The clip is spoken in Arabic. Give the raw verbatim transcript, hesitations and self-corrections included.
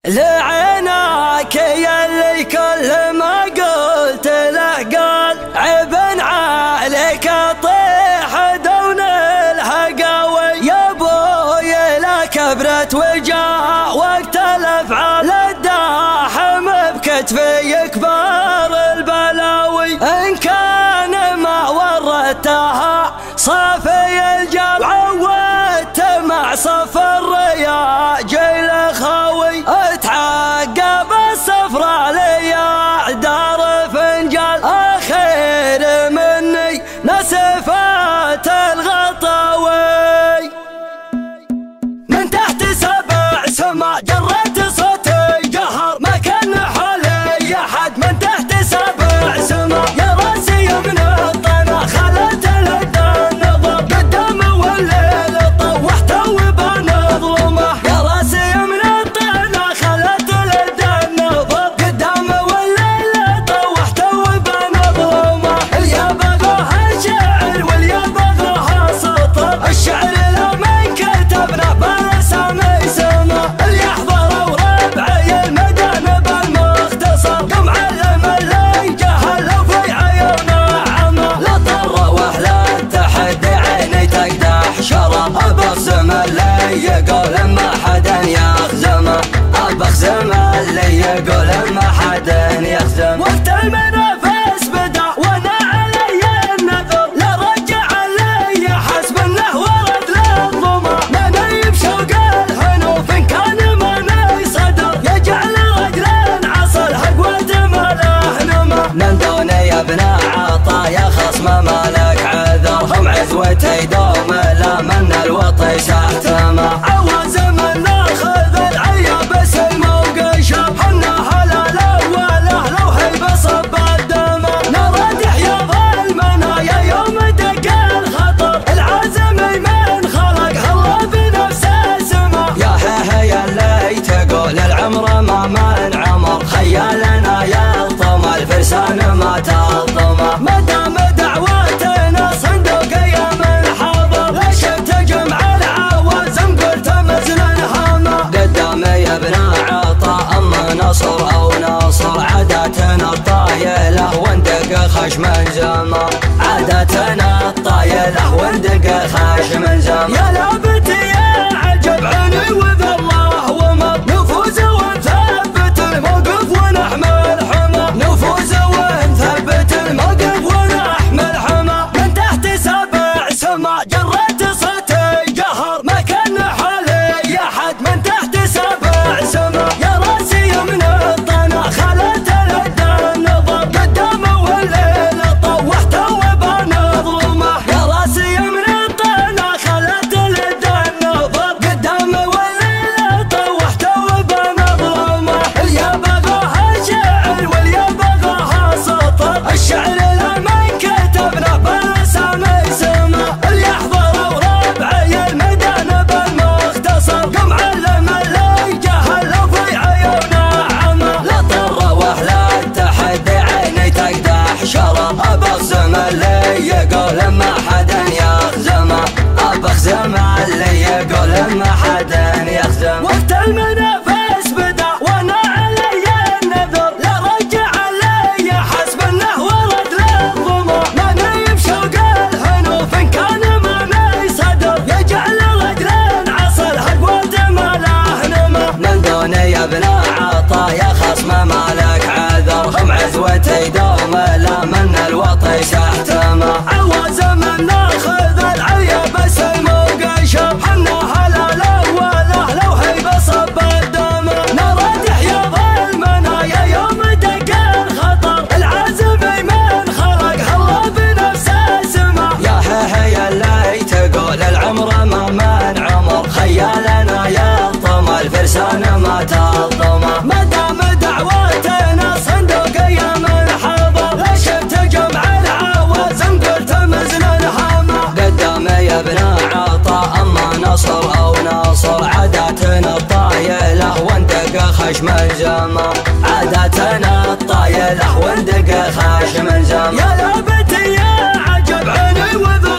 لعناك يا اللي كل ما قلت له قال عيب عليك طيح دون الهقاوي. يا ابوي لا كبرت وجاء وقت الافعال الداحم بكتفي كبار البلاوي. ان كان ما ورتها صافي الجال عودت مع صف الرياجيل خاوي. اتعقب السفرة ليا دار فنجال اخير مني نسفات الغطاوي. من تحت سبع سما جرت صوتي جهر ما كان حولي احد. من تحت سبع سما يا راسي من الطنا خلت الهدى النظر قدام والليل طوحت وبان ظلمه. يا راسي من الطنا خلت الهدى النظر قدام والليل طوحت وبان ظلمه. اليا بغاها شعر واليا بغاها سطر الشعر لمن كتبنا بالاسامي سما. اللي يحضر وربعي المدن بالمختصر قم علم اللي جهل في عيونه عمى. لا طر واحلى تحدي عيني تقدح شرى ابخزم اللي يقول ما حدا يخزمه. ابخزم اللي يقول ما حدا يخزمه. وقت المنافس بدا وانا علي النذر لا رجع لي حسب انه ورد للظما. ماني بشوق الحنوف ان كان ماني صدر يجعل رجل عصر حقوة ما له نما. من دوني يا ابن عطايا خصم مالك عذر هم عزوتي دوم لا من الوطي ساحتما. عوازم ناخذ العيا بس الموقشة حنا هلال وله لو هيب صب الدما. نرد يحيى المنايا يوم دق الخطر العزم من خلق الله بنفس السما. يا هي يا اللي تقول العمر ما من عمر خيالنا يلطم الفرسان ما تلطمه. مدام دعوتنا صندوقية من حضر لا شفت جمع العوازم قلت مزن هما. قدامي يا ابن عطا اما نصر او نصر عاداتنا الطايله وندق خشم زما. عاداتنا الطايله وندق خشم زما. يا لابتي يا عجب عيني وذا الله وما نفوز ونثبت الموقف ونحمل حما. نفوز ونثبت الموقف ونحمل حما. من تحت سبع سما جرت صوتي جهر ما كان حولي احد. من تحت سبع سما يا راسي من الطنا خلت الهدى النظر قدام والليل طوحت وبان ظلمه. يا راسي من الطنا خلت الهدى النظر قدام والليل طوحت وبان ظلمه. اليا بغاها شعر واليا بغاها سطر الشعر لمن كتبنا بالاسامي سما. اللي يحضر وربعي المدن بالمختصر قم علم اللي جهل في عيونه عمى. لا طر واحلى التحدي عيني تقدح شرى ابخزم اللي يقول ما حدا يخزمه. ابخزم اللي يقول ما حدا يخزمه. وقت المنافس بدا وانا علي النذر لا رجع لي حسب انه ورد للظما. ماني بشوق الحنوف ان كان ماني صدر يجعل رجل عصر حقوة ما له نما. من دوني يا ابن عطايا خصم مالك عذر هم عزوتي دوم لا من الوطي ساحتما. عوازم ناخذ العيا بس الموقشة حنا هلال وله لو هيب صب الدما. نرد يحيى المنايا يوم دق الخطر العزم من خلق الله بنفس السما. يا هي يا اللي تقول العمر ما من عمر خيالنا يلطم الفرسان ما تلطمه. مدام دعوتنا صندوقية من حضر لا شفت جمع العوازم قلت مزن هما. قدامي يا ابن عطا اما نصر او نصر عاداتنا الطايله وندق خشم زما. عاداتنا الطايله وندق خشم زما. يا لابتي يا عجب عيني وذا